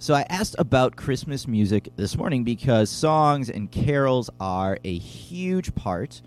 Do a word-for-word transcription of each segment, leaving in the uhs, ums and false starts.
So I asked about Christmas music this morning because songs and carols are a huge part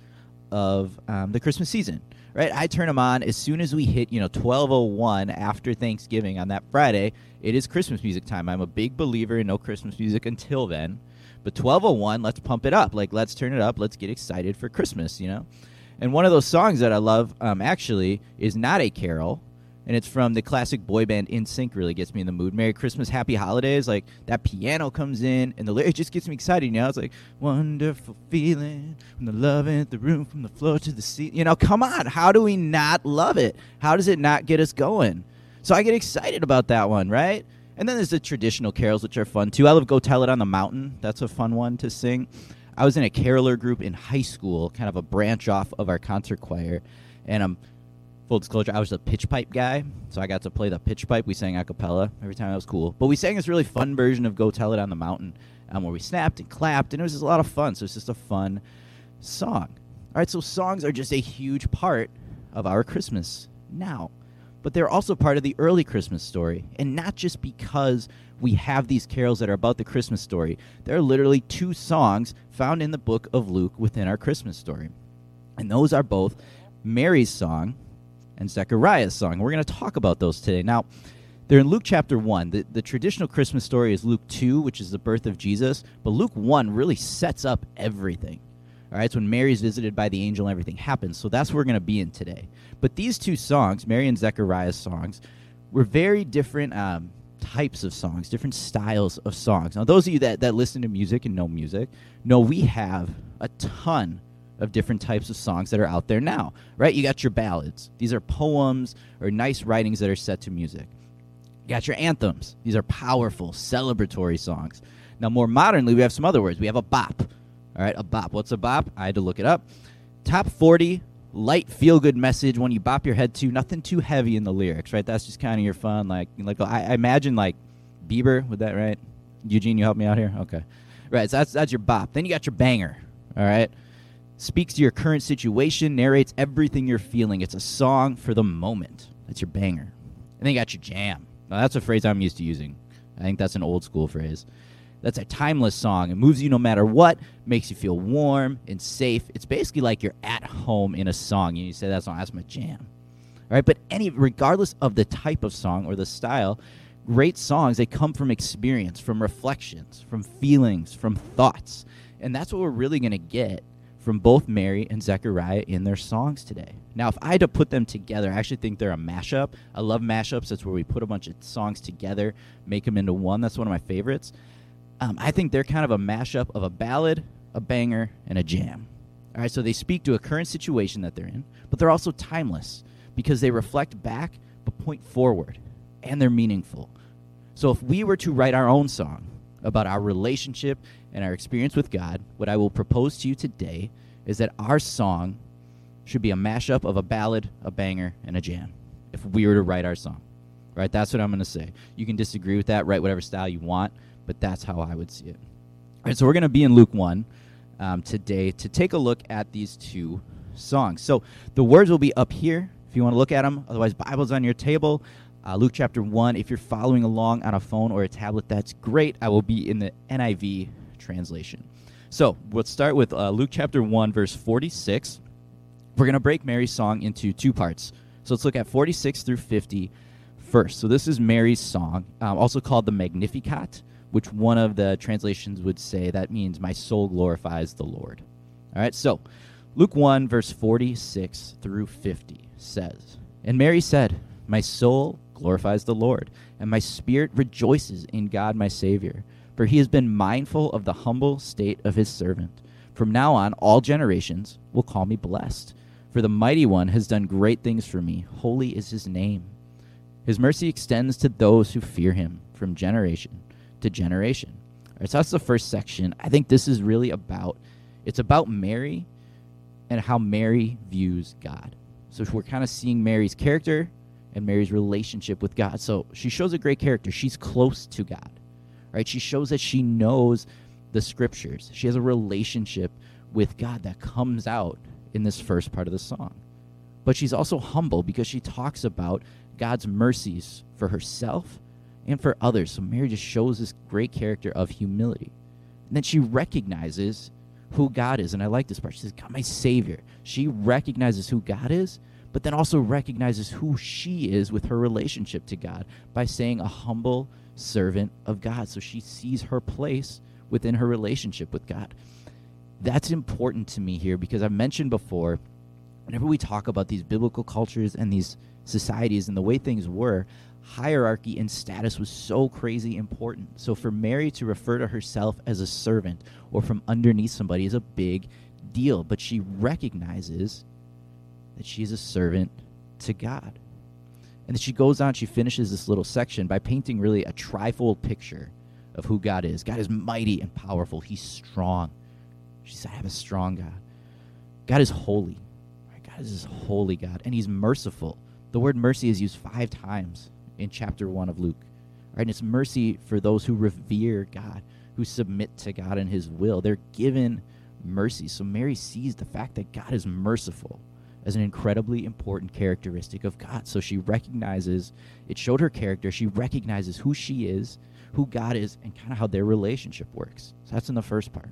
of um, the Christmas season, right? I turn them on as soon as we hit, you know, twelve oh one after Thanksgiving on that Friday. It is Christmas music time. I'm a big believer in no Christmas music until then. But twelve oh one, let's pump it up. Like, let's turn it up. Let's get excited for Christmas, you know? And one of those songs that I love, um, actually, is not a carol. And it's from the classic boy band N Sync. Really gets me in the mood. Merry Christmas, Happy Holidays. Like, that piano comes in, and the lyric just gets me excited. You know, it's like, wonderful feeling from the love in the room, from the floor to the seat. You know, come on. How do we not love it? How does it not get us going? So I get excited about that one, right? And then there's the traditional carols, which are fun, too. I love Go Tell It on the Mountain. That's a fun one to sing. I was in a caroler group in high school, kind of a branch off of our concert choir. And I'm... Um, Full disclosure, I was a pitch pipe guy, so I got to play the pitch pipe. We sang a cappella every time. That was cool. But we sang this really fun version of Go Tell It on the Mountain, um, where we snapped and clapped, and it was just a lot of fun. So it's just a fun song. All right, so songs are just a huge part of our Christmas now. But they're also part of the early Christmas story, and not just because we have these carols that are about the Christmas story. There are literally two songs found in the book of Luke within our Christmas story. And those are both Mary's song and Zechariah's song. We're going to talk about those today. Now, they're in Luke chapter one. The, the traditional Christmas story is Luke two, which is the birth of Jesus, but Luke one really sets up everything. All right, it's when Mary's visited by the angel and everything happens, so that's what we're going to be in today. But these two songs, Mary and Zechariah's songs, were very different um, types of songs, different styles of songs. Now, those of you that, that listen to music and know music know we have a ton of different types of songs that are out there now, right? You got your ballads. These are poems or nice writings that are set to music. You got your anthems. These are powerful, celebratory songs. Now, more modernly, we have some other words. We have a bop. All right, a bop. What's a bop? I had to look it up. Top forty, light, feel-good message, one you bop your head to, nothing too heavy in the lyrics, right? That's just kind of your fun. Like, like I, I imagine, like, Bieber, with that, right? Eugene, you help me out here? Okay. Right, so that's, that's your bop. Then you got your banger, all right? Speaks to your current situation, narrates everything you're feeling. It's a song for the moment. That's your banger. And then you got your jam. Now, that's a phrase I'm used to using. I think that's an old school phrase. That's a timeless song. It moves you no matter what, makes you feel warm and safe. It's basically like you're at home in a song. And you say, that's not, that's my jam. All right, but any, regardless of the type of song or the style, great songs, they come from experience, from reflections, from feelings, from thoughts. And that's what we're really going to get from both Mary and Zechariah in their songs today. Now, if I had to put them together, I actually think they're a mashup. I love mashups. That's where we put a bunch of songs together, make them into one. That's one of my favorites. Um, I think they're kind of a mashup of a ballad, a banger, and a jam. All right, so they speak to a current situation that they're in, but they're also timeless because they reflect back but point forward, and they're meaningful. So if we were to write our own song about our relationship and our experience with God, what I will propose to you today is that our song should be a mashup of a ballad, a banger, and a jam, if we were to write our song. Right? That's what I'm going to say. You can disagree with that, write whatever style you want, but that's how I would see it. All right, so we're going to be in Luke one um, today to take a look at these two songs. So the words will be up here if you want to look at them. Otherwise, Bible's on your table. Uh, Luke chapter one, if you're following along on a phone or a tablet, that's great. I will be in the N I V translation. So let's start with uh, Luke chapter one, verse forty-six. We're going to break Mary's song into two parts. So let's look at forty-six through fifty first. So this is Mary's song, um, also called the Magnificat, which one of the translations would say that means my soul glorifies the Lord. All right, so Luke one, verse forty-six through fifty says, "And Mary said, my soul glorifies the Lord, and my spirit rejoices in God my Savior, for he has been mindful of the humble state of his servant. From now on, all generations will call me blessed, for the Mighty One has done great things for me. Holy is his name. His mercy extends to those who fear him from generation to generation." All right, so that's the first section. I think this is really about, it's about Mary and how Mary views God. So we're kind of seeing Mary's character and Mary's relationship with God. So she shows a great character. She's close to God, right? She shows that she knows the scriptures. She has a relationship with God that comes out in this first part of the song. But she's also humble because she talks about God's mercies for herself and for others. So Mary just shows this great character of humility. And then she recognizes who God is. And I like this part. She says, God, my Savior. She recognizes who God is, but then also recognizes who she is with her relationship to God by saying a humble servant of God. So she sees her place within her relationship with God. That's important to me here because I've mentioned before, whenever we talk about these biblical cultures and these societies and the way things were, hierarchy and status was so crazy important. So for Mary to refer to herself as a servant or from underneath somebody is a big deal. But she recognizes that she's a servant to God. And then she goes on, she finishes this little section by painting really a trifold picture of who God is. God is mighty and powerful. He's strong. She said, I have a strong God. God is holy. God is this holy God, and he's merciful. The word mercy is used five times in chapter one of Luke. Right? And it's mercy for those who revere God, who submit to God and his will. They're given mercy. So Mary sees the fact that God is merciful as an incredibly important characteristic of God. So she recognizes, it showed her character, she recognizes who she is, who God is, and kind of how their relationship works. So that's in the first part.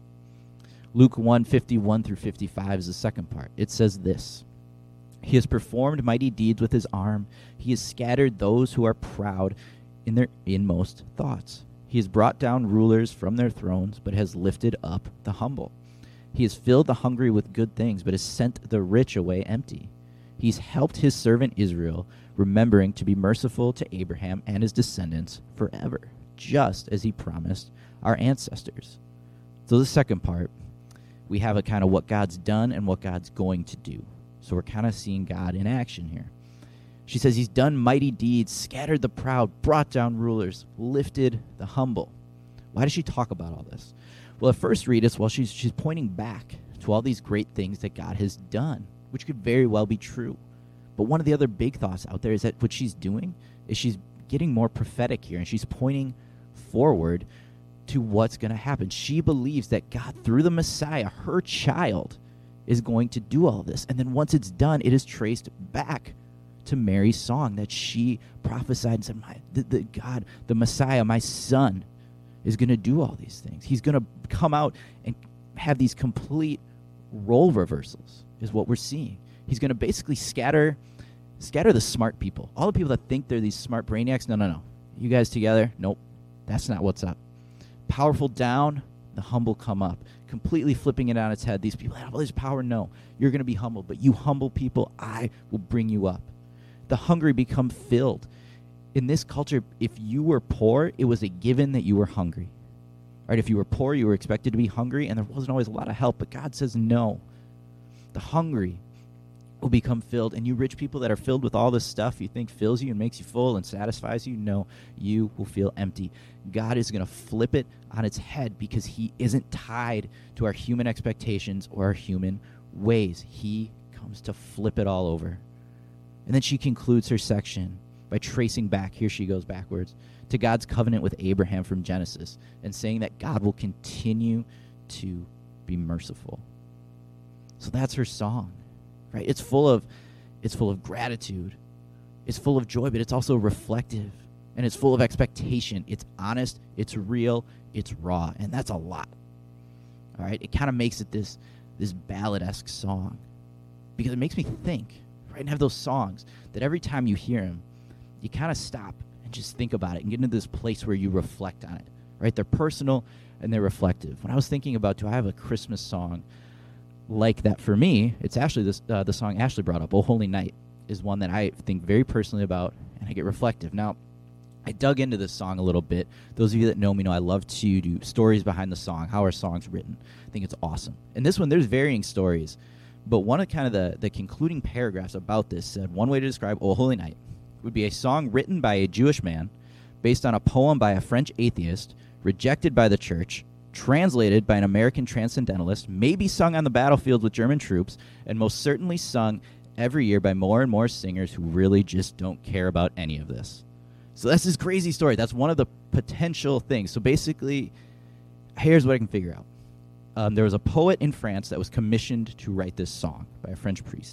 Luke one, fifty-one through fifty-five is the second part. It says this, He has performed mighty deeds with his arm. He has scattered those who are proud in their inmost thoughts. He has brought down rulers from their thrones, but has lifted up the humble. He has filled the hungry with good things, but has sent the rich away empty. He's helped his servant Israel, remembering to be merciful to Abraham and his descendants forever, just as he promised our ancestors. So the second part, we have a kind of what God's done and what God's going to do. So we're kind of seeing God in action here. She says he's done mighty deeds, scattered the proud, brought down rulers, lifted the humble. Why does she talk about all this? Well, at first read it's, well, she's, she's pointing back to all these great things that God has done, which could very well be true. But one of the other big thoughts out there is that what she's doing is she's getting more prophetic here, and she's pointing forward to what's going to happen. She believes that God, through the Messiah, her child, is going to do all this. And then once it's done, it is traced back to Mary's song that she prophesied and said, my, the, the God, the Messiah, my son, is going to do all these things. He's going to come out and have these complete role reversals, is what we're seeing. He's going to basically scatter scatter the smart people. All the people that think they're these smart brainiacs, no, no, no. You guys together? Nope. That's not what's up. Powerful down, the humble come up. Completely flipping it on its head. These people have all this power. No, you're going to be humble. But you humble people, I will bring you up. The hungry become filled. In this culture, if you were poor, it was a given that you were hungry. Right? If you were poor, you were expected to be hungry, and there wasn't always a lot of help. But God says no. The hungry will become filled. And you rich people that are filled with all this stuff you think fills you and makes you full and satisfies you, no, you will feel empty. God is going to flip it on its head because he isn't tied to our human expectations or our human ways. He comes to flip it all over. And then she concludes her section by tracing back, here she goes backwards, to God's covenant with Abraham from Genesis and saying that God will continue to be merciful. So that's her song. Right? It's full of it's full of gratitude. It's full of joy, but it's also reflective. And it's full of expectation. It's honest, it's real, it's raw. And that's a lot. All right? It kind of makes it this, this ballad-esque song. Because it makes me think, right? And have those songs that every time you hear them, you kind of stop and just think about it and get into this place where you reflect on it. Right? They're personal and they're reflective. When I was thinking about, do I have a Christmas song like that for me, it's actually this, uh, the song Ashley brought up, "O Holy Night," is one that I think very personally about, and I get reflective. Now, I dug into this song a little bit. Those of you that know me know I love to do stories behind the song, how are songs written. I think it's awesome. And this one, there's varying stories, but one of kind of the, the concluding paragraphs about this said, one way to describe "O Holy Night" would be a song written by a Jewish man based on a poem by a French atheist, rejected by the church, translated by an American transcendentalist, maybe sung on the battlefield with German troops, and most certainly sung every year by more and more singers who really just don't care about any of this. So that's this crazy story. That's one of the potential things. So basically, here's what I can figure out. Um, there was a poet in France that was commissioned to write this song by a French priest.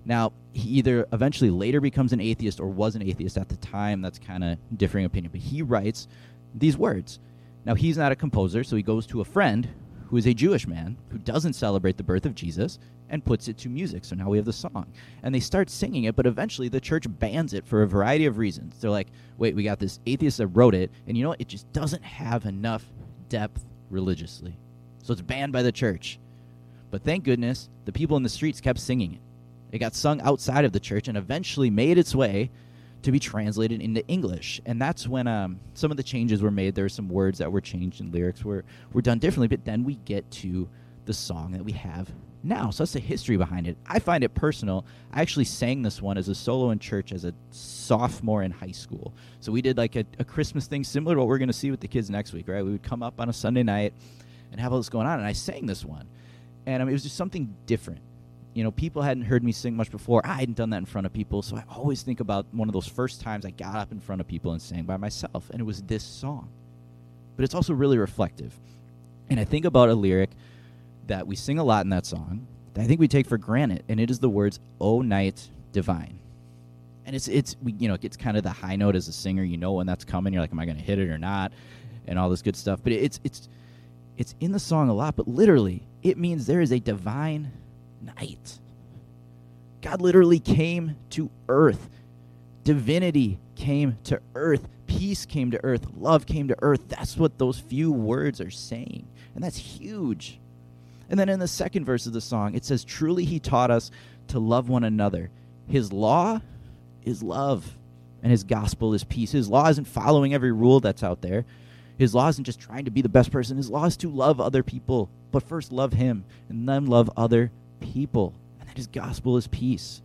Now, he either eventually later becomes an atheist or was an atheist at the time. That's kind of differing opinion. But he writes these words. Now, he's not a composer, so he goes to a friend who is a Jewish man who doesn't celebrate the birth of Jesus and puts it to music. So now we have the song. And they start singing it, but eventually the church bans it for a variety of reasons. They're like, wait, we got this atheist that wrote it, and you know what? It just doesn't have enough depth religiously. So it's banned by the church. But thank goodness the people in the streets kept singing it. It got sung outside of the church and eventually made its way to be translated into English. And that's when um, some of the changes were made. There were some words that were changed and lyrics were, were done differently. But then we get to the song that we have now. So that's the history behind it. I find it personal. I actually sang this one as a solo in church as a sophomore in high school. So we did like a, a Christmas thing similar to what we're going to see with the kids next week, right? We would come up on a Sunday night and have all this going on. And I sang this one. And um, it was just something different. You know, people hadn't heard me sing much before. I hadn't done that in front of people, so I always think about one of those first times I got up in front of people and sang by myself, and it was this song. But it's also really reflective. And I think about a lyric that we sing a lot in that song that I think we take for granted, and it is the words, "O night divine." And it's, it's we, you know, it gets kind of the high note as a singer. You know when that's coming. You're like, am I going to hit it or not? And all this good stuff. But it's it's it's in the song a lot, but literally, it means there is a divine night. God literally came to earth. Divinity came to earth. Peace came to earth. Love came to earth. That's what those few words are saying. And that's huge. And then in the second verse of the song, it says, truly he taught us to love one another. His law is love, and his gospel is peace. His law isn't following every rule that's out there. His law isn't just trying to be the best person. His law is to love other people, but first love him, and then love other people, and that his gospel is peace.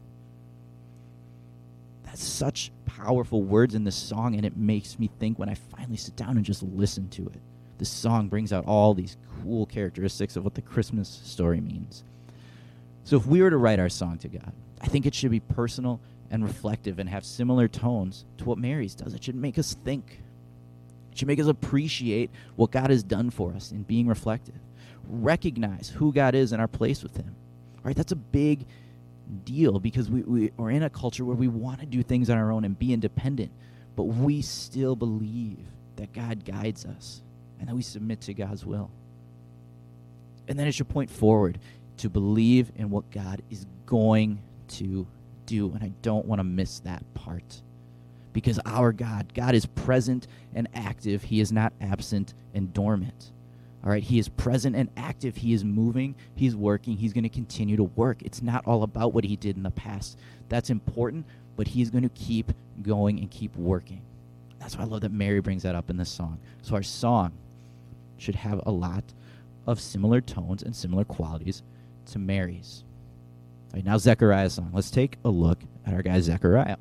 That's such powerful words in this song, and it makes me think when I finally sit down and just listen to it. This song brings out all these cool characteristics of what the Christmas story means. So if we were to write our song to God, I think it should be personal and reflective and have similar tones to what Mary's does. It should make us think. It should make us appreciate what God has done for us in being reflective. Recognize who God is in our place with him. All right, that's a big deal because we, we are in a culture where we want to do things on our own and be independent, but we still believe that God guides us and that we submit to God's will. And then it should point forward to believe in what God is going to do, and I don't want to miss that part because our God, God is present and active. He is not absent and dormant. All right, he is present and active. He is moving. He's working. He's going to continue to work. It's not all about what he did in the past. That's important, but he's going to keep going and keep working. That's why I love that Mary brings that up in this song. So our song should have a lot of similar tones and similar qualities to Mary's. All right, now Zechariah's song. Let's take a look at our guy Zechariah.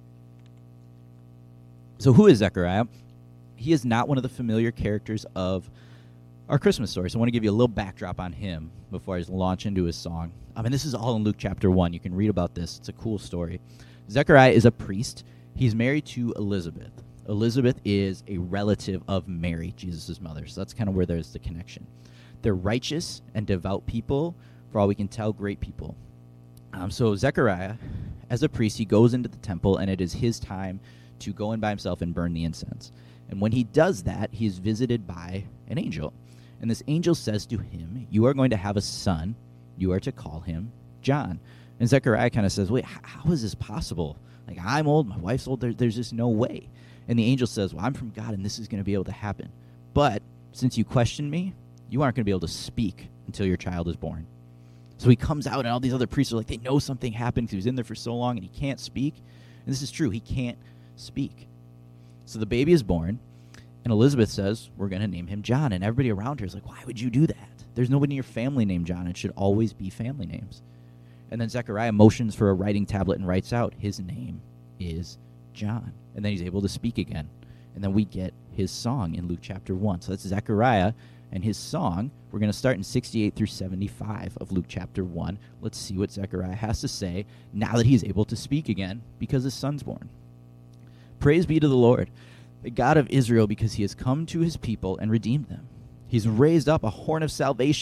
So who is Zechariah? He is not one of the familiar characters of our Christmas story. So I want to give you a little backdrop on him before I just launch into his song. I mean, this is all in Luke chapter one. You can read about this. It's a cool story. Zechariah is a priest. He's married to Elizabeth. Elizabeth is a relative of Mary, Jesus' mother. So that's kind of where there's the connection. They're righteous and devout people, for all we can tell, great people. Um, so Zechariah, as a priest, he goes into the temple, and it is his time to go in by himself and burn the incense. And when he does that, he is visited by an angel. And this angel says to him, you are going to have a son. You are to call him John. And Zechariah kind of says, wait, h- how is this possible? Like, I'm old, my wife's old, there, there's just no way. And the angel says, well, I'm from God, and this is going to be able to happen. But since you question me, you aren't going to be able to speak until your child is born. So he comes out, and all these other priests are like, they know something happened because he was in there for so long, and he can't speak. And this is true. He can't speak. So the baby is born. And Elizabeth says, we're going to name him John. And everybody around her is like, why would you do that? There's nobody in your family named John. It should always be family names. And then Zechariah motions for a writing tablet and writes out, his name is John. And then he's able to speak again. And then we get his song in Luke chapter one. So that's Zechariah and his song. We're going to start in sixty-eight through seventy-five of Luke chapter one. Let's see what Zechariah has to say now that he's able to speak again because his son's born. Praise be to the Lord, the God of Israel, because he has come to his people and redeemed them. He's raised up a horn of salvation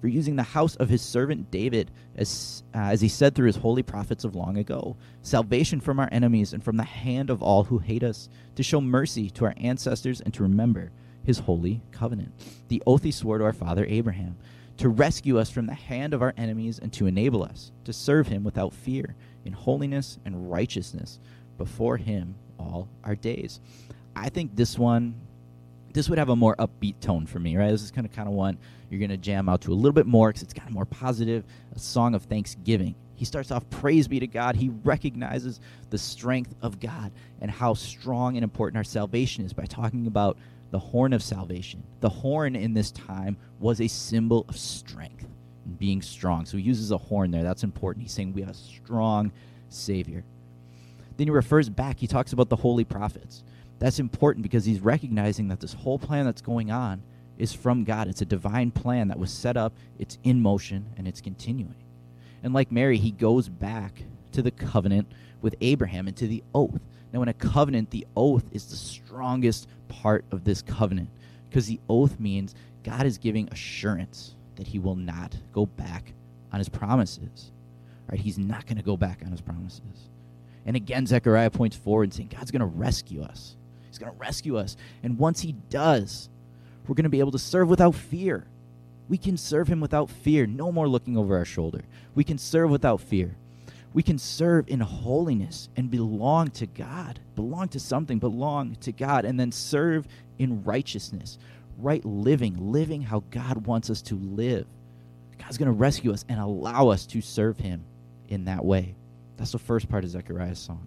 for using the house of his servant David, as, uh, as he said through his holy prophets of long ago, salvation from our enemies and from the hand of all who hate us, to show mercy to our ancestors and to remember his holy covenant, the oath he swore to our father Abraham, to rescue us from the hand of our enemies and to enable us to serve him without fear, in holiness and righteousness before him all our days. I think this one, this would have a more upbeat tone for me, right? This is kind of kind of one you're going to jam out to a little bit more because it's kind of more positive, a song of thanksgiving. He starts off, praise be to God. He recognizes the strength of God and how strong and important our salvation is by talking about the horn of salvation. The horn in this time was a symbol of strength and being strong. So he uses a horn there. That's important. He's saying we have a strong Savior. Then he refers back. He talks about the holy prophets. That's important because he's recognizing that this whole plan that's going on is from God. It's a divine plan that was set up. It's in motion, and it's continuing. And like Mary, he goes back to the covenant with Abraham and to the oath. Now, in a covenant, the oath is the strongest part of this covenant because the oath means God is giving assurance that he will not go back on his promises. Right? He's not going to go back on his promises. And again, Zechariah points forward and saying, God's going to rescue us. He's going to rescue us. And once he does, we're going to be able to serve without fear. We can serve him without fear. No more looking over our shoulder. We can serve without fear. We can serve in holiness and belong to God. Belong to something, belong to God, and then serve in righteousness. Right living, living how God wants us to live. God's going to rescue us and allow us to serve him in that way. That's the first part of Zechariah's song.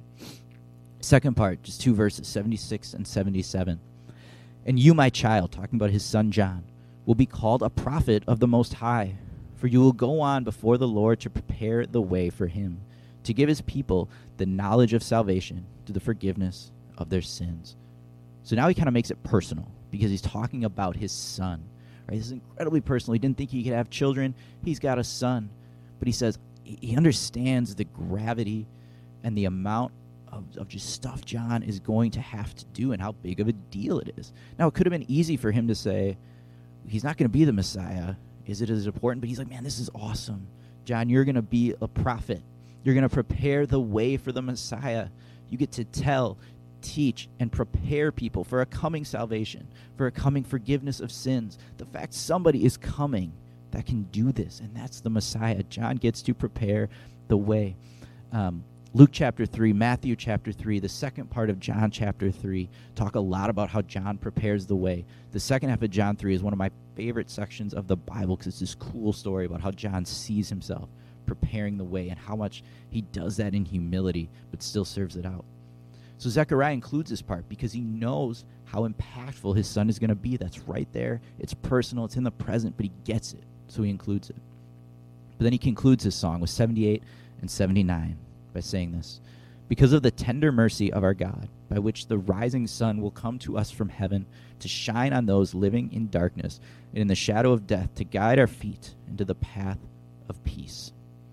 Second part, just two verses, seventy-six and seventy-seven. And you, my child, talking about his son John, will be called a prophet of the Most High, for you will go on before the Lord to prepare the way for him, to give his people the knowledge of salvation, to the forgiveness of their sins. So now he kind of makes it personal, because he's talking about his son. Right? This is incredibly personal. He didn't think he could have children. He's got a son. But he says he understands the gravity and the amount of, of just stuff John is going to have to do and how big of a deal it is. Now, it could have been easy for him to say, he's not going to be the Messiah. Is it as important? But he's like, man, this is awesome. John, you're going to be a prophet. You're going to prepare the way for the Messiah. You get to tell, teach, and prepare people for a coming salvation, for a coming forgiveness of sins. The fact somebody is coming that can do this, and that's the Messiah. John gets to prepare the way. Um, Luke chapter three, Matthew chapter three, the second part of John chapter three talk a lot about how John prepares the way. The second half of John three is one of my favorite sections of the Bible because it's this cool story about how John sees himself preparing the way and how much he does that in humility but still serves it out. So Zechariah includes this part because he knows how impactful his son is going to be. That's right there. It's personal. It's in the present, but he gets it, so he includes it. But then he concludes his song with seventy-eight and seventy-nine by saying this: because of the tender mercy of our God, by which the rising sun will come to us from heaven to shine on those living in darkness and in the shadow of death, to guide our feet into the path of peace.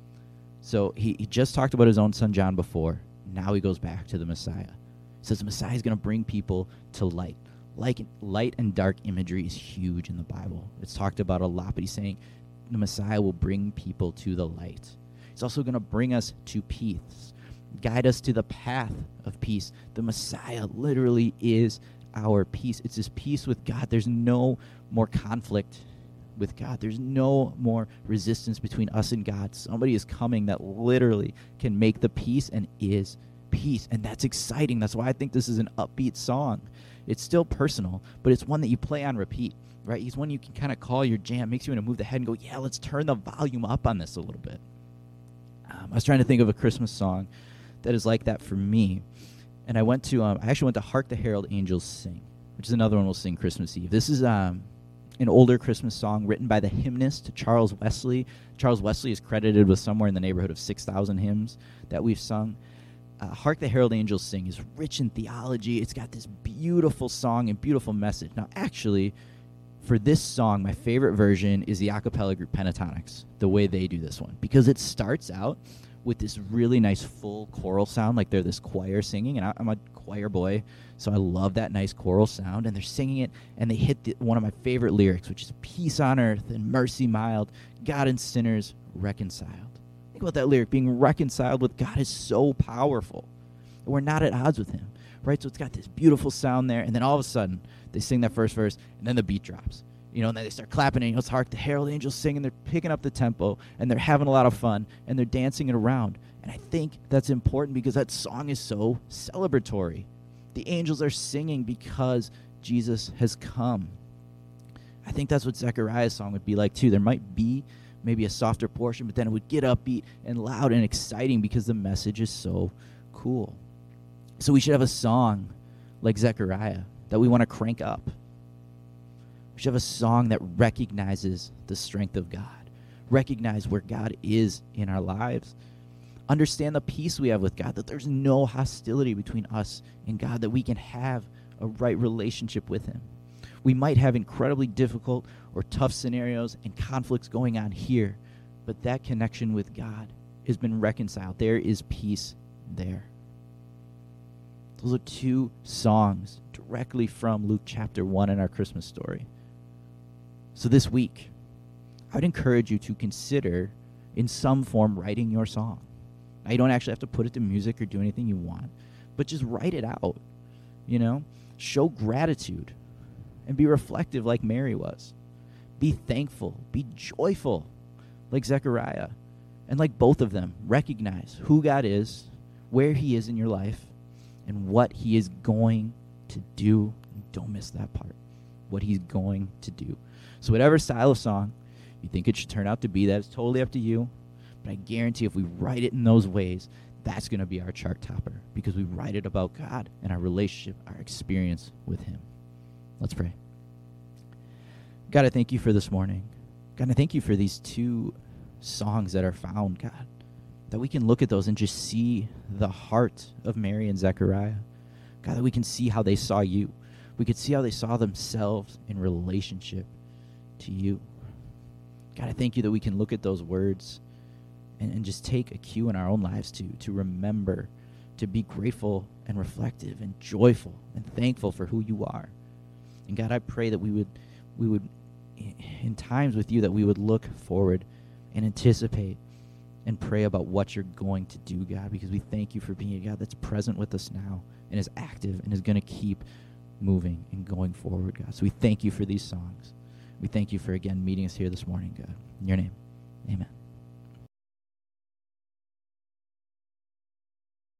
So he, he just talked about his own son John before. Now he goes back to the Messiah. He says the Messiah is going to bring people to light. Like light and dark imagery is huge in the Bible. It's talked about a lot, but he's saying the Messiah will bring people to the light. He's also going to bring us to peace, guide us to the path of peace. The Messiah literally is our peace. It's this peace with God. There's no more conflict with God. There's no more resistance between us and God. Somebody is coming that literally can make the peace and is peace. And that's exciting. That's why I think this is an upbeat song. It's still personal, but it's one that you play on repeat, right? He's one you can kind of call your jam, makes you want to move the head and go, yeah, let's turn the volume up on this a little bit. Um, I was trying to think of a Christmas song that is like that for me. And I went to, um, I actually went to Hark the Herald Angels Sing, which is another one we'll sing Christmas Eve. This is um, an older Christmas song written by the hymnist Charles Wesley. Charles Wesley is credited with somewhere in the neighborhood of six thousand hymns that we've sung. Uh, Hark the Herald Angels Sing is rich in theology. It's got this beautiful song and beautiful message. Now, actually, for this song, my favorite version is the a cappella group Pentatonics, the way they do this one, because it starts out with this really nice full choral sound, like they're this choir singing, and I, I'm a choir boy, so I love that nice choral sound. And they're singing it, and they hit the, one of my favorite lyrics, which is peace on earth and mercy mild, God and sinners reconciled. Think about that lyric. Being reconciled with God is so powerful. We're not at odds with him, right? So it's got this beautiful sound there, and then all of a sudden, they sing that first verse, and then the beat drops. You know, and then they start clapping, and you know, it's hark the herald angels sing, and they're picking up the tempo, and they're having a lot of fun, and they're dancing it around. And I think that's important because that song is so celebratory. The angels are singing because Jesus has come. I think that's what Zechariah's song would be like, too. There might be maybe a softer portion, but then it would get upbeat and loud and exciting because the message is so cool. So we should have a song like Zechariah that we want to crank up. We should have a song that recognizes the strength of God, recognize where God is in our lives, understand the peace we have with God, that there's no hostility between us and God, that we can have a right relationship with him. We might have incredibly difficult or tough scenarios and conflicts going on here, but that connection with God has been reconciled. There is peace there. Those are two songs directly from Luke chapter one in our Christmas story. So this week, I would encourage you to consider, in some form, writing your song. Now, you don't actually have to put it to music or do anything you want, but just write it out, you know? Show gratitude and be reflective like Mary was. Be thankful. Be joyful like Zechariah. And like both of them, recognize who God is, where he is in your life, and what he is going to do. Don't miss that part. What he's going to do. So whatever style of song you think it should turn out to be, that is totally up to you. But I guarantee if we write it in those ways, that's going to be our chart topper, because we write it about God and our relationship, our experience with him. Let's pray. God, I thank you for this morning. God, I thank you for these two songs that are found, God, that we can look at those and just see the heart of Mary and Zechariah. God, that we can see how they saw you. We could see how they saw themselves in relationship to you. God, I thank you that we can look at those words and, and just take a cue in our own lives to, to remember, to be grateful and reflective and joyful and thankful for who you are. And God, I pray that we would, we would, in times with you, that we would look forward and anticipate and pray about what you're going to do, God, because we thank you for being a God that's present with us now and is active and is going to keep moving and going forward, God. So we thank you for these songs. We thank you for, again, meeting us here this morning, God. In your name, amen.